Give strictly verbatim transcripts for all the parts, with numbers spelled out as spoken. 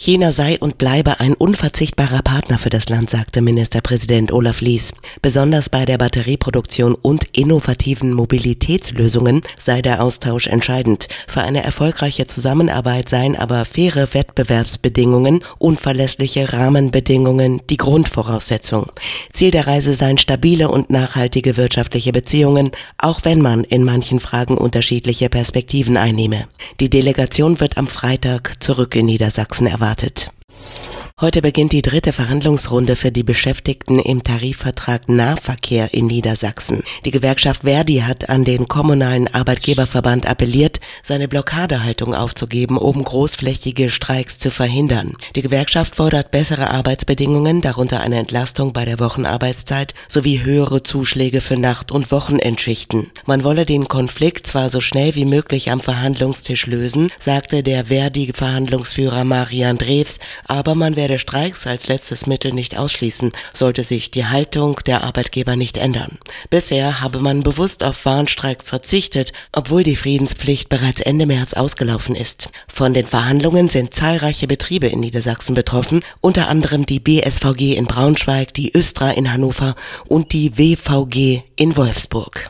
China sei und bleibe ein unverzichtbarer Partner für das Land, sagte Ministerpräsident Olaf Lies. Besonders bei der Batterieproduktion und innovativen Mobilitätslösungen sei der Austausch entscheidend. Für eine erfolgreiche Zusammenarbeit seien aber faire Wettbewerbsbedingungen und verlässliche Rahmenbedingungen die Grundvoraussetzung. Ziel der Reise seien stabile und nachhaltige wirtschaftliche Beziehungen, auch wenn man in manchen Fragen unterschiedliche Perspektiven einnehme. Die Delegation wird am Freitag zurück in Niedersachsen erwartet. Heute beginnt die dritte Verhandlungsrunde für die Beschäftigten im Tarifvertrag Nahverkehr in Niedersachsen. Die Gewerkschaft Verdi hat an den kommunalen Arbeitgeberverband appelliert, seine Blockadehaltung aufzugeben, um großflächige Streiks zu verhindern. Die Gewerkschaft fordert bessere Arbeitsbedingungen, darunter eine Entlastung bei der Wochenarbeitszeit sowie höhere Zuschläge für Nacht- und Wochenendschichten. Man wolle den Konflikt zwar so schnell wie möglich am Verhandlungstisch lösen, sagte der Verdi-Verhandlungsführer Marian Drews, aber man werde Streiks als letztes Mittel nicht ausschließen, sollte sich die Haltung der Arbeitgeber nicht ändern. Bisher habe man bewusst auf Warnstreiks verzichtet, obwohl die Friedenspflicht bereits Ende März ausgelaufen ist. Von den Verhandlungen sind zahlreiche Betriebe in Niedersachsen betroffen, unter anderem die B S V G in Braunschweig, die Östra in Hannover und die W V G in Wolfsburg.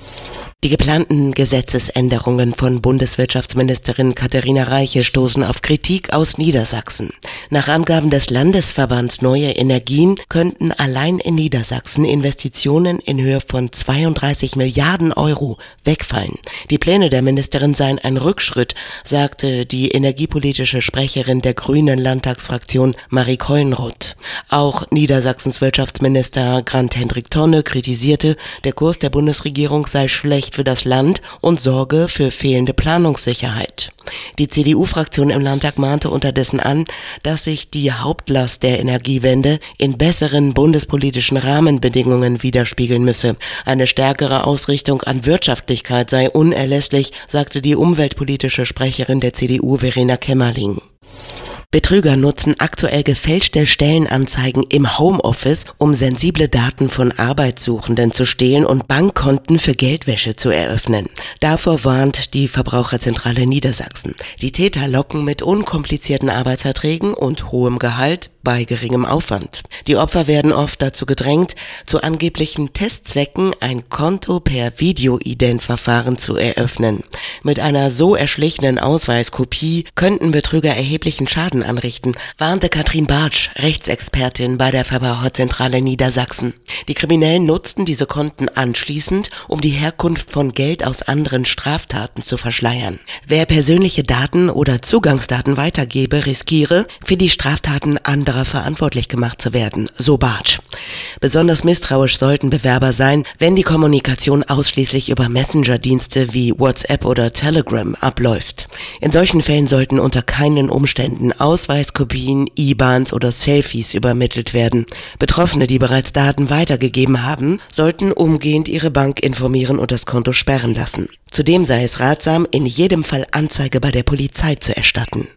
Die geplanten Gesetzesänderungen von Bundeswirtschaftsministerin Katharina Reiche stoßen auf Kritik aus Niedersachsen. Nach Angaben des Landesverbands Neue Energien könnten allein in Niedersachsen Investitionen in Höhe von zweiunddreißig Milliarden Euro wegfallen. Die Pläne der Ministerin seien ein Rückschritt, sagte die energiepolitische Sprecherin der Grünen Landtagsfraktion Marie Kollenroth. Auch Niedersachsens Wirtschaftsminister Grant-Hendrik Tonne kritisierte, der Kurs der Bundesregierung sei schlecht für das Land und sorge für fehlende Planungssicherheit. Die C D U-Fraktion im Landtag mahnte unterdessen an, dass sich die Hauptlast der Energiewende in besseren bundespolitischen Rahmenbedingungen widerspiegeln müsse. Eine stärkere Ausrichtung an Wirtschaftlichkeit sei unerlässlich, sagte die umweltpolitische Sprecherin der C D U Verena Kemmerling. Betrüger nutzen aktuell gefälschte Stellenanzeigen im Homeoffice, um sensible Daten von Arbeitssuchenden zu stehlen und Bankkonten für Geldwäsche zu eröffnen. Davor warnt die Verbraucherzentrale Niedersachsen. Die Täter locken mit unkomplizierten Arbeitsverträgen und hohem Gehalt bei geringem Aufwand. Die Opfer werden oft dazu gedrängt, zu angeblichen Testzwecken ein Konto per Videoident-Verfahren zu eröffnen. Mit einer so erschlichenen Ausweiskopie könnten Betrüger erheblichen Schaden anrichten, warnte Katrin Bartsch, Rechtsexpertin bei der Verbraucherzentrale Niedersachsen. Die Kriminellen nutzten diese Konten anschließend, um die Herkunft von Geld aus anderen Straftaten zu verschleiern. Wer persönliche Daten oder Zugangsdaten weitergebe, riskiere, für die Straftaten anderer verantwortlich gemacht zu werden, so Bartsch. Besonders misstrauisch sollten Bewerber sein, wenn die Kommunikation ausschließlich über Messenger-Dienste wie WhatsApp oder Telegram abläuft. In solchen Fällen sollten unter keinen Umständen Ausweiskopien, I B A Ns oder Selfies übermittelt werden. Betroffene, die bereits Daten weitergegeben haben, sollten umgehend ihre Bank informieren und das Konto sperren lassen. Zudem sei es ratsam, in jedem Fall Anzeige bei der Polizei zu erstatten.